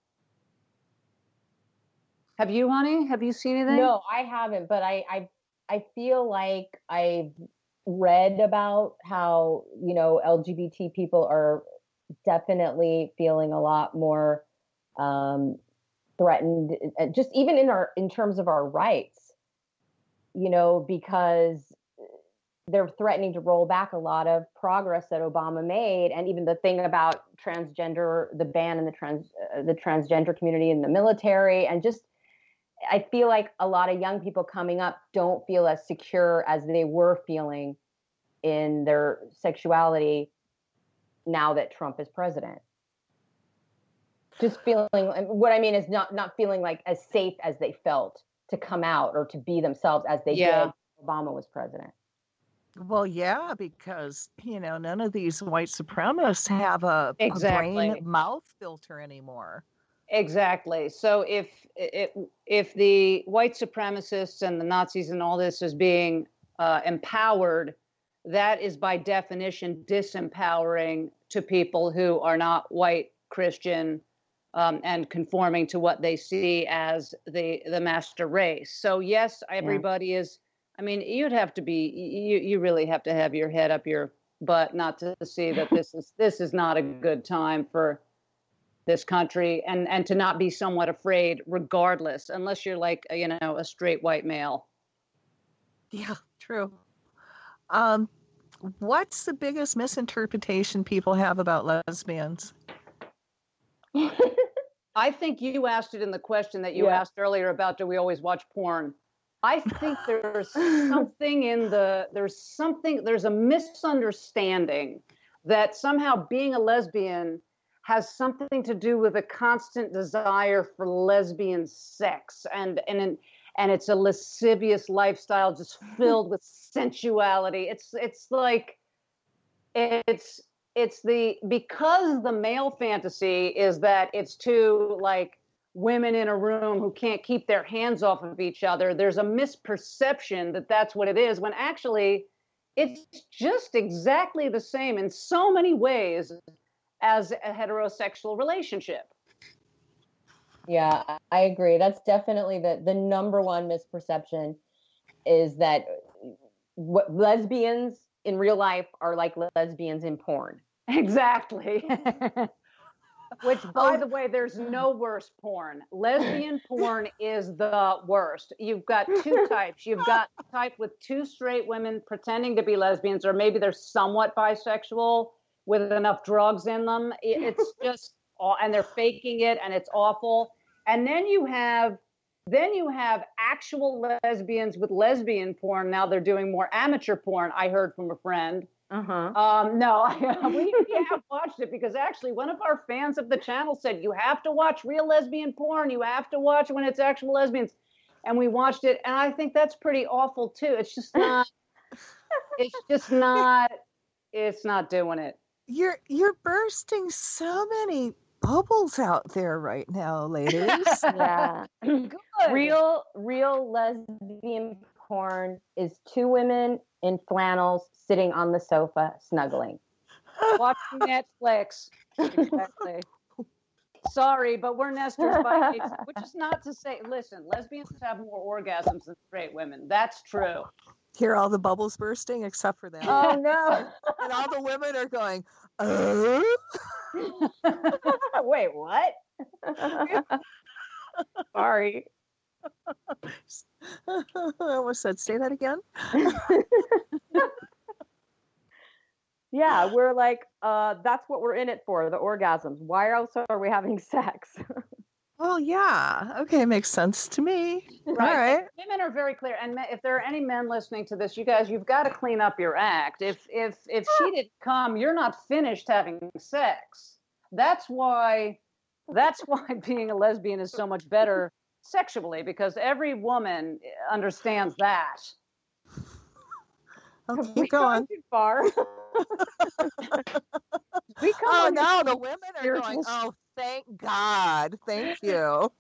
Have you, honey? Have you seen anything? No, I haven't, but I, I I feel like I've read about how, you know, L G B T people are definitely feeling a lot more um, threatened, uh, just even in our in terms of our rights, you know, because they're threatening to roll back a lot of progress that Obama made, and even the thing about transgender, the ban in the trans uh, the transgender community in the military, and just I feel like a lot of young people coming up don't feel as secure as they were feeling in their sexuality now that Trump is president. Just feeling, what I mean is not not feeling like as safe as they felt to come out or to be themselves as they Yeah. did when Obama was president. Well, yeah, because, you know, none of these white supremacists have a, a Exactly. brain mouth filter anymore. Exactly. So if if if the white supremacists and the Nazis and all this is being uh, empowered, that is by definition disempowering to people who are not white Christian um, and conforming to what they see as the the master race. So yes, everybody is. I mean, you'd have to be. You you really have to have your head up your butt not to see that this is this is not a good time for this country, and and to not be somewhat afraid regardless, unless you're like, you know, a straight white male. Yeah, true. Um, what's the biggest misinterpretation people have about lesbians? I think you asked it in the question that you Yeah. asked earlier about, do we always watch porn? I think there's something in the there's something there's a misunderstanding that somehow being a lesbian has something to do with a constant desire for lesbian sex, and and and it's a lascivious lifestyle just filled with sensuality. It's it's like it's it's the because the male fantasy is that it's two like women in a room who can't keep their hands off of each other. There's a misperception that that's what it is, when actually it's just exactly the same in so many ways as a heterosexual relationship. Yeah, I agree. That's definitely the the number one misperception, is that what lesbians in real life are like lesbians in porn. Exactly. Which, by the way, there's no worse porn. Lesbian porn is the worst. You've got two types. You've got the type with two straight women pretending to be lesbians, or maybe they're somewhat bisexual with enough drugs in them. It's just, and they're faking it, and it's awful. And then you have, then you have actual lesbians with lesbian porn. Now they're doing more amateur porn, I heard from a friend. Uh-huh. Um, no, we, we have watched it because actually one of our fans of the channel said, you have to watch real lesbian porn. You have to watch when it's actual lesbians. And we watched it. And I think that's pretty awful too. It's just not, it's just not, it's not doing it. You're you're bursting so many bubbles out there right now, ladies. Yeah. Good. Real real lesbian porn is two women in flannels sitting on the sofa snuggling. Watching Netflix. Exactly. Sorry, but we're nesters by nature, which is not to say, listen, lesbians have more orgasms than straight women. That's true. Hear all the bubbles bursting except for that. Oh no. And all the women are going, oh. Wait, what? Sorry. I almost said, say that again. Yeah, we're like, uh, that's what we're in it for, the orgasms. Why else are we having sex? Well, yeah. Okay, makes sense to me. Right. All right. Women are very clear, and if there are any men listening to this, you guys, you've got to clean up your act. If if if she didn't come, you're not finished having sex. That's why. That's why being a lesbian is so much better sexually, because every woman understands that. I'll We keep going. too far. We come Oh on your no, the women are going, spiritual- oh, thank God. Thank you.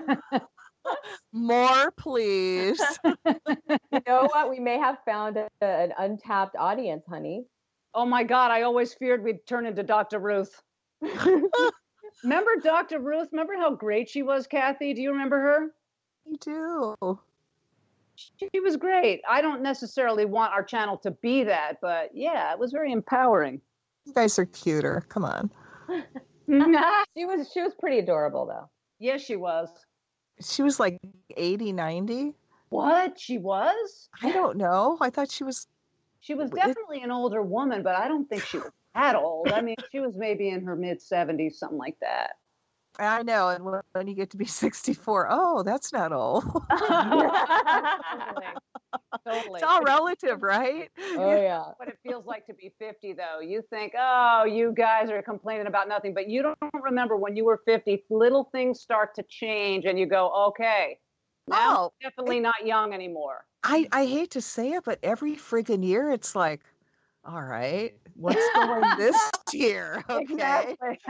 More, please. You know what? We may have found a, an untapped audience, honey. Oh my God, I always feared we'd turn into Doctor Ruth. Remember Doctor Ruth? Remember how great she was, Kathy? Do you remember her? You do. She was great. I don't necessarily want our channel to be that, but yeah, it was very empowering. You guys are cuter. Come on. She was she was pretty adorable though. Yes, she was. She was like eighty, ninety. What? She was? I don't know. I thought she was. She was It- definitely an older woman, but I don't think she was that old. I mean, she was maybe in her mid seventies, something like that. I know. And when, when you get to be sixty-four, oh, that's not old. Totally. Totally. It's all relative, right? Oh yeah. What it feels like to be fifty, though. You think, oh, you guys are complaining about nothing, but you don't remember when you were fifty, little things start to change and you go, okay, Now Oh, I'm definitely not young anymore. I, I hate to say it, but every friggin' year it's like, all right, what's going this year? Okay. Exactly.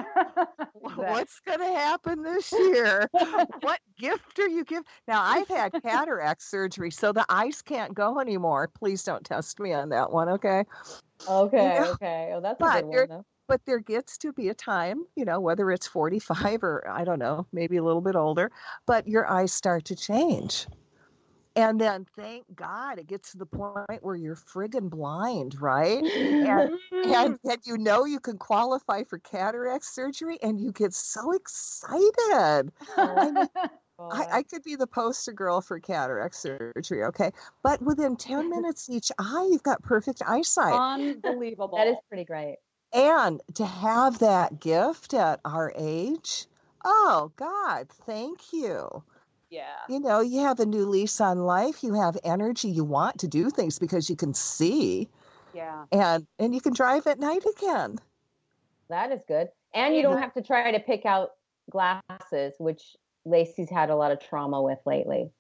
What's going to happen this year? What gift are you giving? Now, I've had cataract surgery, so the eyes can't go anymore. Please don't test me on that one, okay? Okay, You know, okay. Oh, that's a but good there, one though. but there gets to be a time, you know, whether it's forty-five or I don't know, maybe a little bit older, but your eyes start to change. And then thank God it gets to the point where you're friggin' blind, right? And and, and you know you can qualify for cataract surgery and you get so excited. I mean, I, I could be the poster girl for cataract surgery, okay? But within ten minutes each eye, you've got perfect eyesight. Unbelievable. That is pretty great. And to have that gift at our age, oh God, thank you. Yeah. You know, you have a new lease on life. You have energy. You want to do things because you can see. Yeah. And and you can drive at night again. That is good. And you don't have to try to pick out glasses, which Lacey's had a lot of trauma with lately.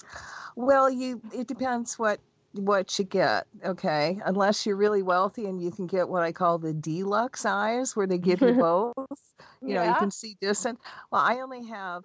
Well, you it depends what what you get, okay? Unless you're really wealthy and you can get what I call the deluxe eyes where they give you both. You know, you Yeah. can see distant. Well, I only have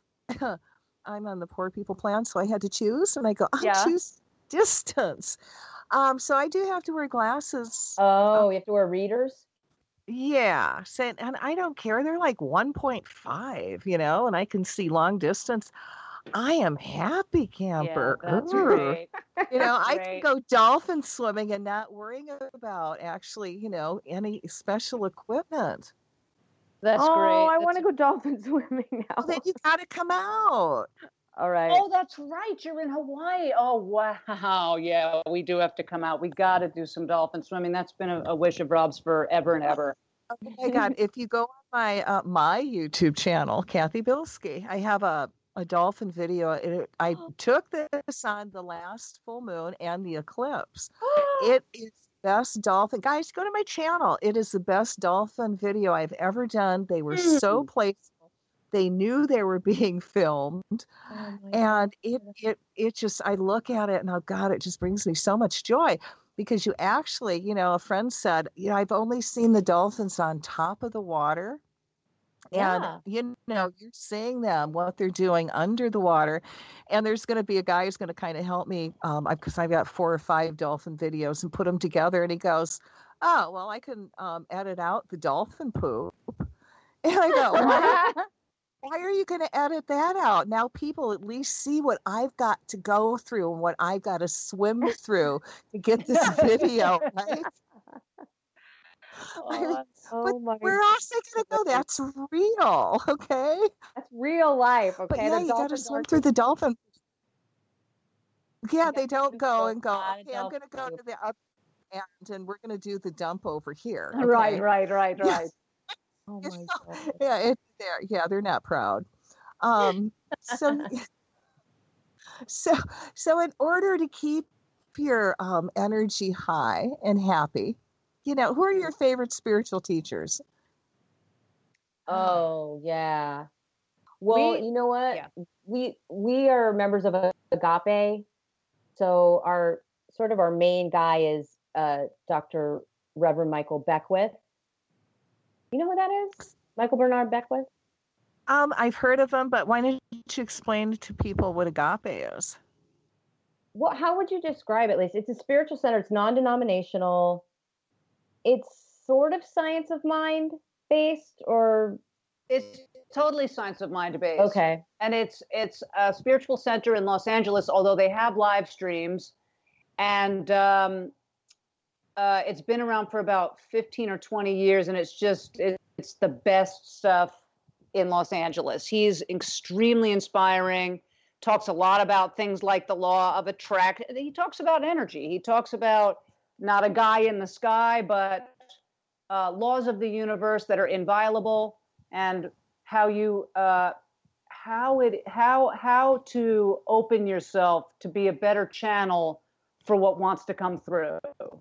I'm on the poor people plan, so I had to choose, and I go, I'll Yeah. choose distance. Um, so I do have to wear glasses. Oh, you have to wear readers? Yeah, so, and I don't care. They're like one point five, you know, and I can see long distance. I am happy camper. Yeah, that's Ugh. great. You know, That's I can great. go dolphin swimming and not worrying about actually, you know, any special equipment. That's oh, great. I want That's- to go dolphin swimming now. Well, then you got to come out. All right. Oh, that's right. You're in Hawaii. Oh, wow. Yeah, we do have to come out. We got to do some dolphin swimming. That's been a, a wish of Rob's forever and ever. Oh my God! If you go on my uh, my YouTube channel, Kathy Bilski, I have a a dolphin video. It, I took this on the last full moon and the eclipse. It is the best dolphin. Guys, go to my channel. It is the best dolphin video I've ever done. They were so playful. They knew they were being filmed, Oh my and it it it just I look at it and oh God, it just brings me so much joy because you actually, you know, a friend said, you know, I've only seen the dolphins on top of the water. And, Yeah. you know, you're seeing them, what they're doing under the water. And there's going to be a guy who's going to kind of help me um, because I've got four or five dolphin videos and put them together. And he goes, oh, well, I can um, edit out the dolphin poop. And I go, what? Why are you going to edit that out? Now people at least see what I've got to go through and what I've got to swim through to get this video, right? I mean, Oh but my where else are they going to go? That's real, okay? That's real life. Okay. But yeah, The you got to dolphins swim aren't through just- the dolphin. Yeah, Yeah, they don't there's go a and go, lot of okay, I'm going to go dolphins. to the up end and we're going to do the dump over here. Right, okay? right, right, Yeah. right. Oh You my know, God. yeah, it, they're yeah, they're not proud. Um, so, so, so in order to keep your um, energy high and happy, you know, who are your favorite spiritual teachers? Oh yeah. Well, We- you know what? yeah. We we are members of Agape, so our sort of our main guy is uh, Doctor Reverend Michael Beckwith. You know who that is? Michael Bernard Beckwith. Um, I've heard of them, but why don't you explain to people what agape is? What? How would you describe it, Lisa? It's a spiritual center. It's non-denominational. It's sort of science of mind based, or It's totally science of mind based. okay. And it's it's a spiritual center in Los Angeles, although they have live streams. And um, uh, it's been around for about fifteen or twenty years, and it's just it, it's the best stuff in Los Angeles. He's extremely inspiring, talks a lot about things like the law of attraction. He talks about energy. He talks about not a guy in the sky, but uh, laws of the universe that are inviolable, and how you uh, how it how how to open yourself to be a better channel for what wants to come through.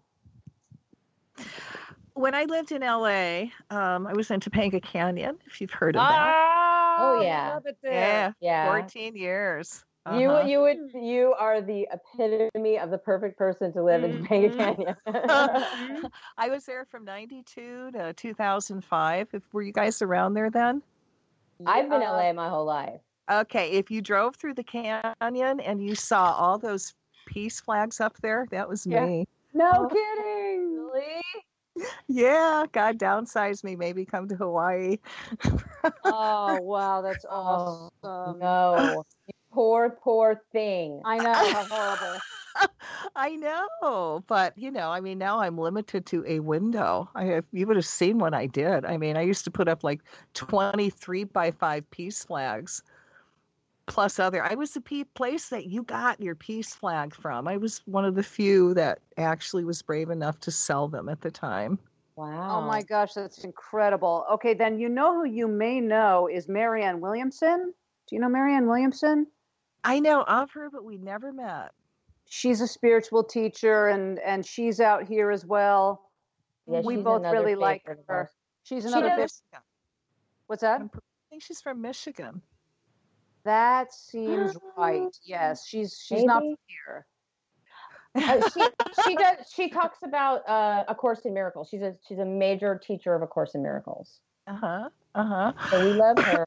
When I lived in L A, um, I was in Topanga Canyon, if you've heard of that. Ah, Oh, I yeah. love it there. Yeah, Yeah. fourteen years. You Uh-huh. you would you are the epitome of the perfect person to live in Topanga Canyon. I was there from ninety-two to two thousand five. If were you guys around there then? I've been Yeah. L A my whole life. Okay, if you drove through the canyon and you saw all those peace flags up there, that was Yeah. me. No Oh. kidding. Really? Yeah, God downsized me. Maybe come to Hawaii. Oh wow, that's Oh, awesome. no. You poor, poor thing. I know how horrible. I know, but you know, I mean, now I'm limited to a window. I have, you would have seen what I did. I mean, I used to put up like twenty-three by five peace flags, plus other. I was the pe- place that you got your peace flag from. I was one of the few that actually was brave enough to sell them at the time. Wow. Oh my gosh, that's incredible. Okay, then you know who you may know is Marianne Williamson. Do you know Marianne Williamson? I know of her, but we never met. She's a spiritual teacher, and and she's out here as well. Yeah, we she's both another really like favorite of her. ours. She's She another. does- favorite. Michigan. What's that? I'm pr- I think she's from Michigan. That seems right. Yes, she's she's not Maybe. from here. Uh, she she does she talks about uh, A Course in Miracles. She's a she's a major teacher of A Course in Miracles. Uh huh. Uh huh. So we love her.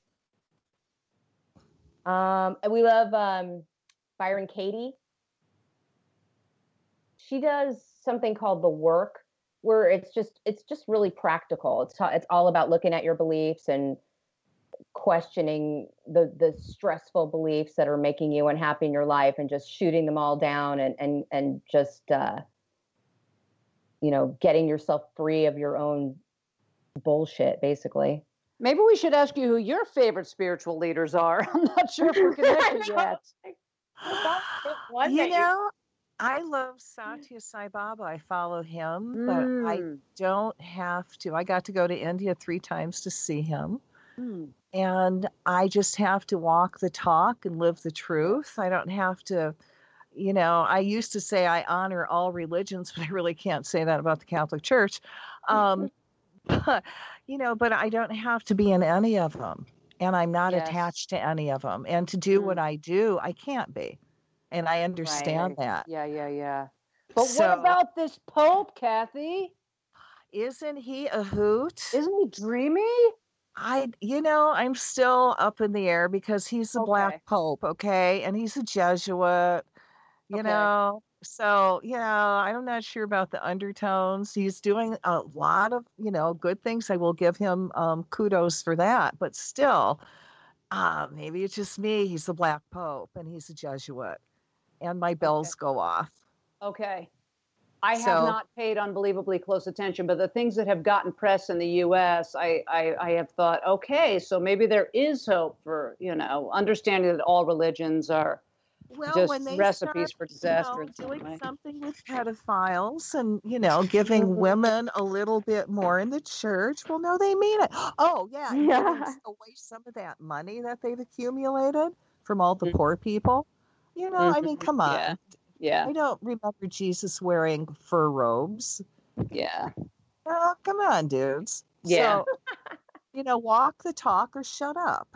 Um, and we love um, Byron Katie. She does something called The Work, where it's just it's just really practical. It's ta- it's all about looking at your beliefs and questioning the the stressful beliefs that are making you unhappy in your life, and just shooting them all down, and and and just uh, you know, getting yourself free of your own bullshit, basically. Maybe we should ask you who your favorite spiritual leaders are. I'm not sure if we're connected yet. You know, I love Satya Sai Baba. I follow him, but I Mm. don't have to. I got to go to India three times to see him. Mm. And I just have to walk the talk and live the truth. I don't have to, you know, I used to say I honor all religions, but I really can't say that about the Catholic Church. Um, but, you know, but I don't have to be in any of them. And I'm not Yes. attached to any of them. And to do what Mm. I do, I can't be. And I understand that. Yeah, yeah, yeah. But So- what about this Pope, Kathy? Isn't he a hoot? Isn't he dreamy? I, you know, I'm still up in the air because he's the Okay. Black Pope, okay? And he's a Jesuit, you Okay. know? So, you know, I'm not sure about the undertones. He's doing a lot of, you know, good things. I will give him um, kudos for that. But still, uh, maybe it's just me. He's the Black Pope and he's a Jesuit. And my bells go off. Okay. I have So- not paid unbelievably close attention, but the things that have gotten press in the U S, I, I, I have thought, okay, so maybe there is hope for, you know, understanding that all religions are Well, just when they recipes start, for you disaster know, in some doing way. something with pedophiles and, you know, giving Mhm. women a little bit more in the church, well, no, they mean it. Oh, yeah, and Yeah. giving away some of that money that they've accumulated from all the Mhm. poor people. You know, I mean, Mhm. come on. Yeah. Yeah, I don't remember Jesus wearing fur robes. yeah. Oh, come on, dudes. Yeah. So, you know, walk the talk or shut up.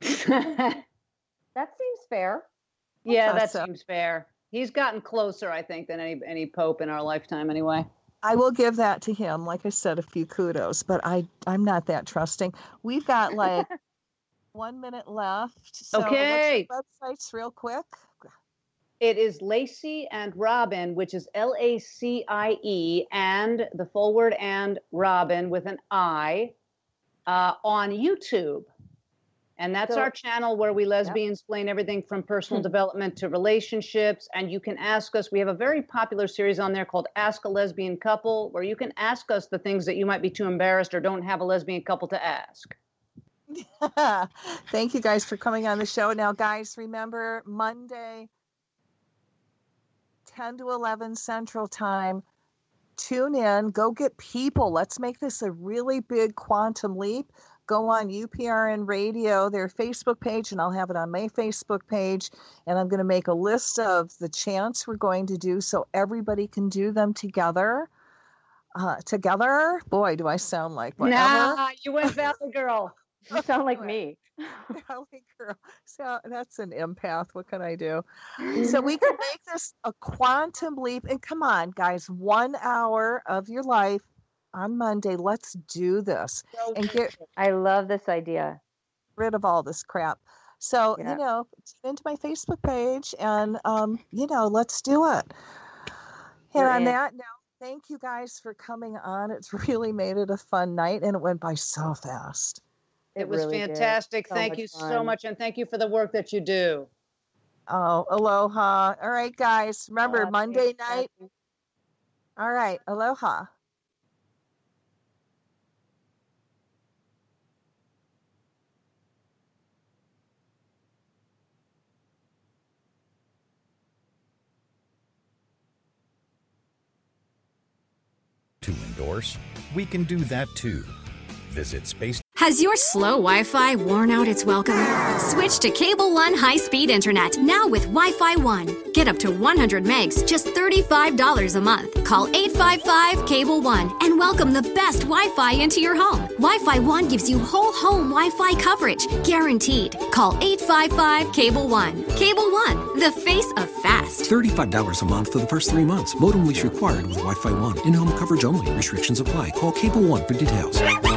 That seems fair. Yeah, thought that so. seems fair. He's gotten closer, I think, than any any pope in our lifetime, anyway. I will give that to him. Like I said, a few kudos, but I I'm not that trusting. We've got like one minute left. So Okay. what's the websites real quick? It is Lacey and Robin, which is L A C I E, and the full word and Robin with an I, uh, on YouTube. And that's So- our channel where we lesbians explain everything from personal development to relationships. And you can ask us, we have a very popular series on there called Ask a Lesbian Couple, where you can ask us the things that you might be too embarrassed or don't have a lesbian couple to ask. Thank you guys for coming on the show. Now, guys, remember Monday, ten to eleven Central Time. Tune in. Go get people. Let's make this a really big quantum leap. Go on U P R N Radio, their Facebook page, and I'll have it on my Facebook page. And I'm going to make a list of the chants we're going to do so everybody can do them together. Uh, together? Boy, do I sound like whatever. Nah, you went Valley Girl. You sound like Anyway. me. Valley girl. So that's an empath. What can I do? So we can make this a quantum leap. And come on, guys, one hour of your life on Monday. Let's do this and get I love this idea. rid of all this crap. So, Yeah. you know, tune into my Facebook page and, um, you know, let's do it. And You're on in. that note, thank you guys for coming on. It's really made it a fun night and it went by so fast. It was really did. fantastic. So Thank much you so fun. much. And thank you for the work that you do. Oh, aloha. All right, guys. Remember, Aw, Monday thanks, night. Kathy. All right. Aloha. To endorse, we can do that too. Visit space. Has your slow Wi-Fi worn out its welcome? Switch to Cable One high-speed internet now with Wi-Fi One. Get up to one hundred megs, just thirty-five dollars a month. Call eight five five Cable One and welcome the best Wi-Fi into your home. Wi-Fi One gives you whole home Wi-Fi coverage, guaranteed. Call eight five five Cable One. Cable One, the face of fast. thirty-five dollars a month for the first three months. Modem lease required with Wi-Fi One. In-home coverage only. Restrictions apply. Call Cable One for details.